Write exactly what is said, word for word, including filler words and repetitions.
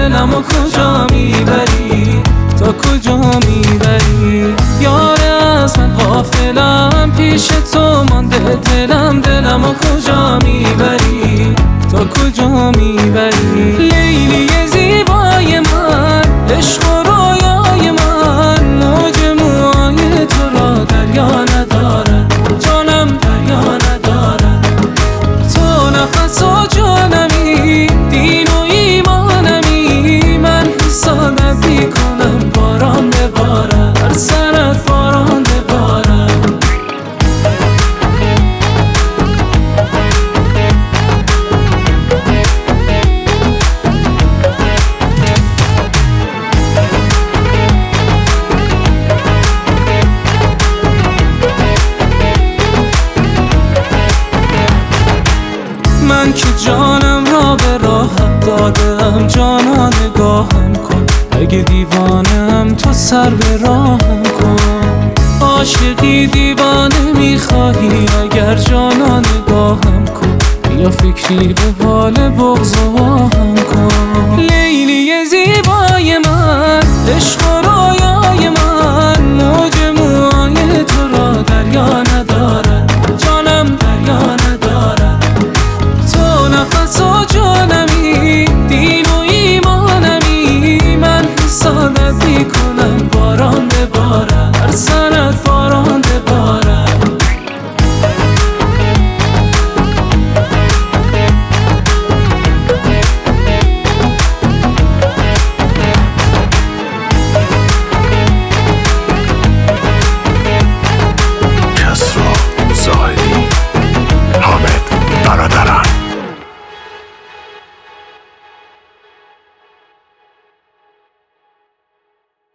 دلمو کجا میبری، تا کجا میبری؟ یاره از من غافلم، پیش تو مانده دلم، دلمو کجا میبری، تا کجا میبری؟ لیلی زیبای من، عشق و رویای من، موج موهای تو را دریا ندارد، جانم دریا ندارد. تو نفس و جانمی، دین و ایمانمی، من حسادت میکنم باران ببارد، بر سرت باران ببارد. من که جانم را به راحت دادم، جانا نگاهم کن، اگه دیوانم تو سر به راهم کن. عاشقی دیوانه میخواهی، اگر جانا نگاهم کن، بیا فکری به بال بغض و آهم کن. لیلی زیبای من، عشق و رویا